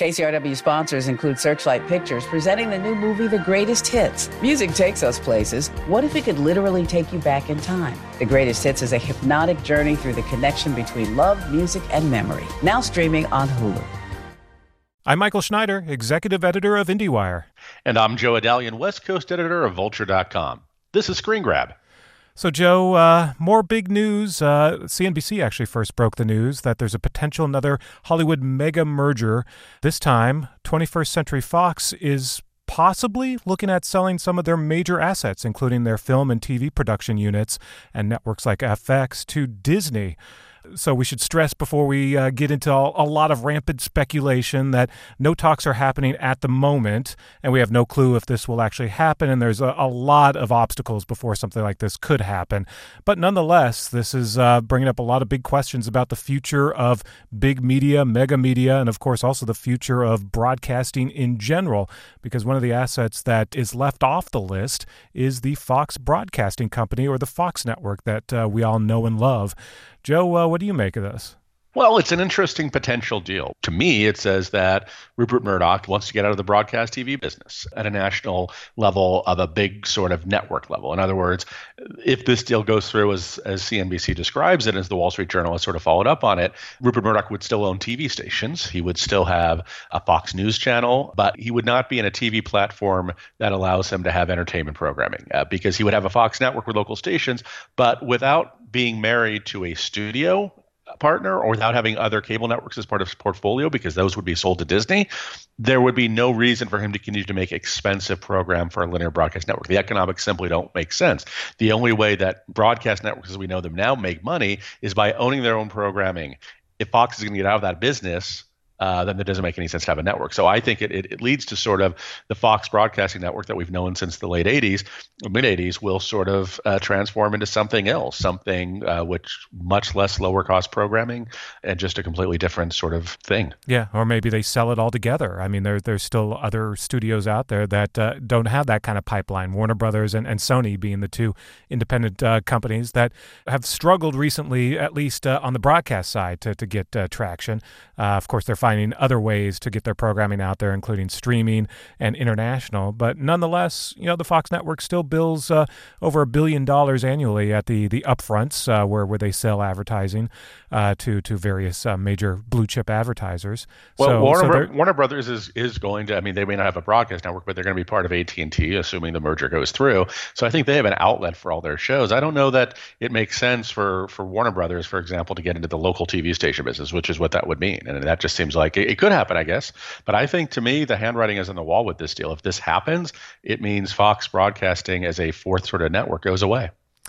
KCRW sponsors include Searchlight Pictures, presenting the new movie, The Greatest Hits. Music takes us places. What if it could literally take you back in time? The Greatest Hits is a hypnotic journey through the connection between love, music, and memory. Now streaming on Hulu. I'm Michael Schneider, executive editor of IndieWire. And I'm Joe Adalian, West Coast editor of Vulture.com. This is Screen Grab. So, Joe, more big news. CNBC actually first broke the news that there's a potential another Hollywood mega merger. This time, 21st Century Fox is possibly looking at selling some of their major assets, including their film and TV production units and networks like FX, to Disney. So we should stress before we get into a lot of rampant speculation that no talks are happening at the moment, and we have no clue if this will actually happen, and there's a lot of obstacles before something like this could happen. But nonetheless, this is bringing up a lot of big questions about the future of big media, mega media, and of course also the future of broadcasting in general, because one of the assets that is left off the list is the Fox Broadcasting Company, or the Fox network that we all know and love. Joe, what do you make of this? Well, it's an interesting potential deal. To me, it says that Rupert Murdoch wants to get out of the broadcast TV business at a national level of a big sort of network level. In other words, if this deal goes through as CNBC describes it, as the Wall Street Journal has sort of followed up on it, Rupert Murdoch would still own TV stations. He would still have a Fox News channel, but he would not be in a TV platform that allows him to have entertainment programming because he would have a Fox network with local stations, but without being married to a studio partner or without having other cable networks as part of his portfolio, because those would be sold to Disney, there would be no reason for him to continue to make expensive program for a linear broadcast network. The economics simply don't make sense. The only way that broadcast networks as we know them now make money is by owning their own programming. If Fox is going to get out of that business, then it doesn't make any sense to have a network. So I think it leads to sort of the Fox Broadcasting Network that we've known since the late 80s, mid-80s, will sort of transform into something else, something which much less lower cost programming and just a completely different sort of thing. Yeah, or maybe they sell it all together. I mean, there's still other studios out there that don't have that kind of pipeline, Warner Brothers and Sony being the two independent companies that have struggled recently, at least on the broadcast side, to get traction. Of course, they're finding other ways to get their programming out there, including streaming and international. But nonetheless, the Fox network still bills over $1 billion annually at the upfronts where they sell advertising to various major blue chip advertisers. Well, Warner Brothers is going to, I mean, they may not have a broadcast network, but they're going to be part of AT&T, assuming the merger goes through. So I think they have an outlet for all their shows. I don't know that it makes sense for Warner Brothers, for example, to get into the local TV station business, which is what that would mean. And that just seems like it could happen, I guess. But I think, to me, the handwriting is on the wall with this deal. If this happens, it means Fox Broadcasting as a fourth sort of network goes away.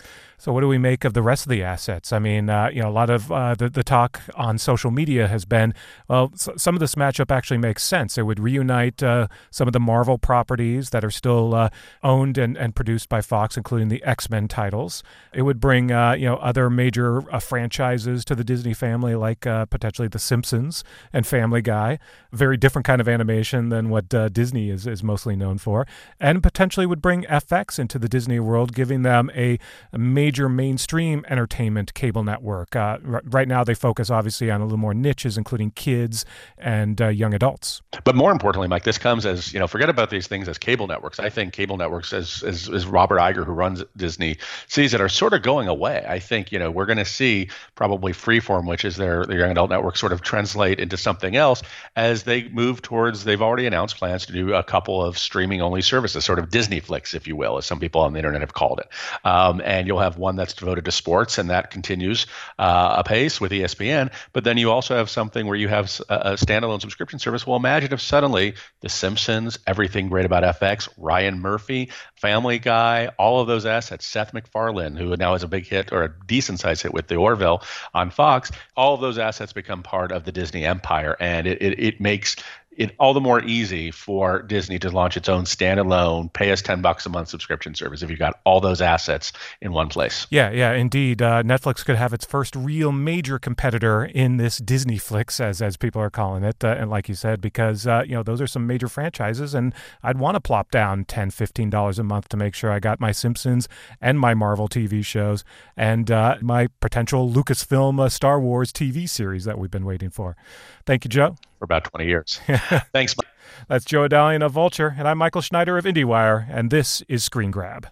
So what do we make of the rest of the assets? I mean, a lot of the talk on social media has been, well, some of this matchup actually makes sense. It would reunite some of the Marvel properties that are still owned and produced by Fox, including the X-Men titles. It would bring, other major franchises to the Disney family, like potentially The Simpsons and Family Guy. Very different kind of animation than what Disney is mostly known for. And potentially would bring FX into the Disney world, giving them a major mainstream entertainment cable network. Right now, they focus obviously on a little more niches, including kids and young adults. But more importantly, Mike, this comes as, forget about these things as cable networks. I think cable networks, as Robert Iger, who runs Disney, sees it, are sort of going away. I think, we're going to see probably Freeform, which is their young adult network, sort of translate into something else as they move towards, they've already announced plans to do a couple of streaming-only services, sort of Disney Flicks, if you will, as some people on the internet have called it. And you'll have one that's devoted to sports, and that continues apace with ESPN. But then you also have something where you have a standalone subscription service. Well, imagine if suddenly The Simpsons, everything great about FX, Ryan Murphy, Family Guy, all of those assets, Seth MacFarlane, who now has a big hit or a decent-sized hit with The Orville on Fox, all of those assets become part of the Disney empire, and it makes it all the more easy for Disney to launch its own standalone, pay us $10 a month subscription service if you've got all those assets in one place. Yeah, indeed. Netflix could have its first real major competitor in this Disney Flicks, as people are calling it, and like you said, because those are some major franchises, and I'd want to plop down $10, $15 a month to make sure I got my Simpsons and my Marvel TV shows and my potential Lucasfilm Star Wars TV series that we've been waiting for. Thank you, Joe. for about 20 years. Thanks, Mike. That's Joe Adalian of Vulture, and I'm Michael Schneider of IndieWire, and this is Screen Grab.